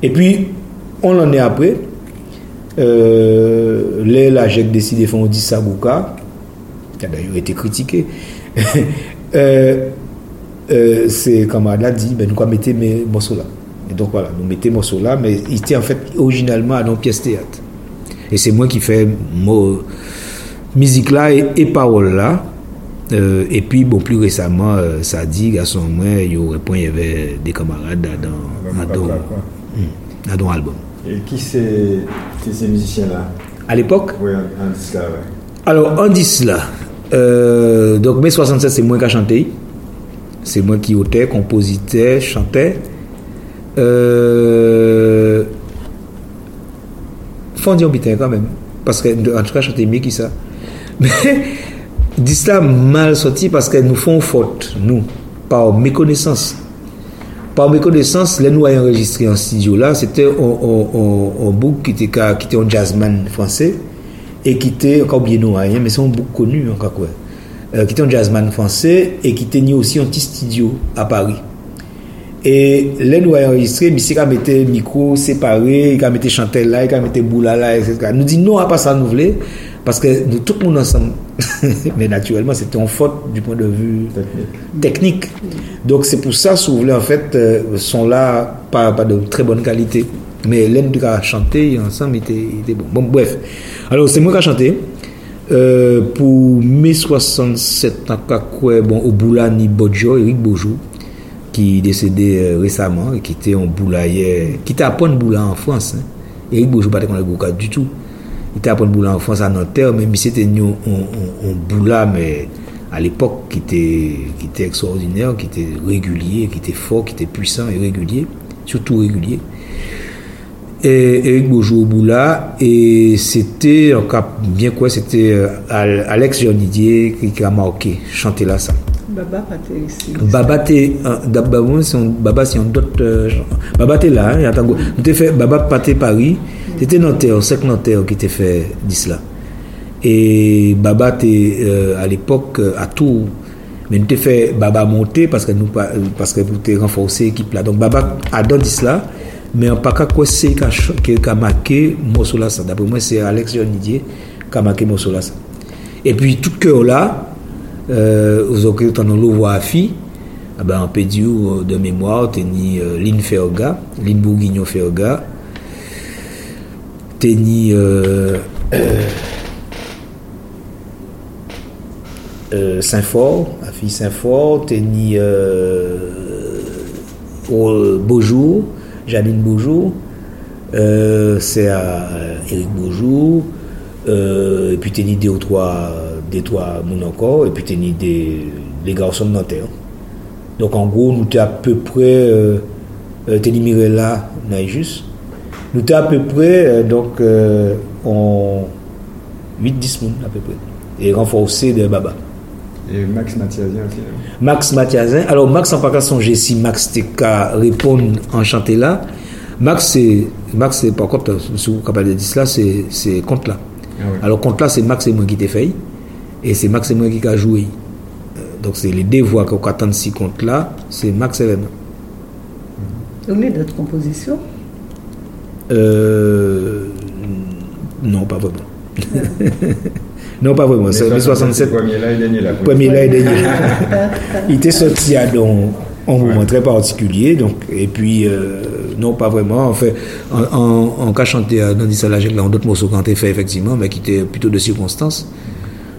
Et puis, on en est après. Là, j'ai décidé de faire un Dissabouka, qui a d'ailleurs été critiqué. C'est comme elle a dit, ben, nous allons mettre mes morceaux là. Et donc voilà, nous mettons morceaux là, mais il était en fait originalement à nos pièces théâtre. Et c'est moi qui fais musique là et paroles là. Et puis bon, plus récemment, ça dit, garçon, moi, il y avait des camarades dans l'album. Et qui c'est ces musiciens là? À l'époque? Oui, en Disla, ouais. Alors, en Disla, donc mai 67, c'est moi qui ai chanté. C'est moi qui autais, compositais, chantais. Faut dire bien quand même. Parce que, en tout cas, chanter mieux que ça. Mais, dis ça mal sorti parce que nous font faute, nous, par méconnaissance. Par méconnaissance, là, nous avons enregistré en studio là, c'était un bouc qui était un jazzman français et qui était, encore bien nous, rien, mais c'est un bouc connu, encore quoi. Qui était un jazzman français et qui tenait aussi un petit studio à Paris. Et là, nous avons enregistré, mais c'est qu'à mettre micro séparé, qu'à mettre chantel là, qu'à mettre boula là, etc. Nous dit non, à pas ça, nous voulons, parce que nous, tout le monde ensemble, mais naturellement, c'était en faute du point de vue technique. Donc, c'est pour ça, si vous voulez, en fait, sont là, pas de très bonne qualité. Mais l'un qui a chanté ensemble était bon. Bon, bref. Alors, c'est moi qui a chanté. Pour mai 67, bon, au Boulani Bodjo, Eric Bojou, qui est décédé récemment, et qui était en boulayer, qui était à Pointe-Boula en France. Hein. Eric Bojou, pas de Goka du tout. Il était à Pointe-Boula en France, à Nanterre, même si c'était un boula, mais à l'époque, qui était extraordinaire, qui était régulier, qui était fort, qui était puissant et régulier, surtout régulier. Et Eric Bojou au boula, et c'était, en cas, bien quoi, c'était Alex Jonidier qui a marqué, chanter là ça. Baba Paté ici. Baba c'est un d'autres. Baba t'es là, hein, attends. Nous t'ai fait Baba Paté Paris. C'était Nanterre, 5 Nanterre qui t'ai fait d'Isla. Et Baba t'es à l'époque à Tours. Mais nous t'ai fait Baba monter parce que vous t'ai renforcé l'équipe là. Donc Baba a dans d'Isla, mais en pas qu'à quoi c'est qui a marqué Mossola ça. D'après moi c'est Alex Jonidier qui a marqué Mossola ça. Et puis tout cœur là. Vous avez le voix à fille, en pédio de mémoire, teni Lynn Ferga, Lynn Bourguignon Ferga, teni Saint-Fort, la fille Saint-Fort, teni Beaujour, Janine Beaujour, c'est à Éric Beaujour, et puis teni deux ou trois moun encore, et puis teni les garçons de Nanterre. Donc en gros, nous t'es à peu près teni Mirella Naïjus. Nous t'es à peu près en 8-10 moun à peu près. Et renforcé de Baba. Et Max Mathiasien aussi. Max Mathiasien. Alors Max en pas qu'à songer si Max t'es qu'à répondre en chanter là. Max c'est par contre, si vous capable de dire cela, c'est compte là. Ah ouais. Alors compte là c'est Max et moi qui t'ai fait. Et c'est Max et moi qui a joué. Donc c'est les deux voix qu'on attend si compte là, c'est Max et moi. Vous avez d'autres compositions? Non, pas vraiment. Non, pas vraiment. C'est 67. Premier là et dernier là. Il était sorti à un moment très particulier. Donc, et puis, non, pas vraiment. En fait, en cas chanté dans Dissala, là, d'autres morceaux quand fait effectivement, mais qui étaient plutôt de circonstances.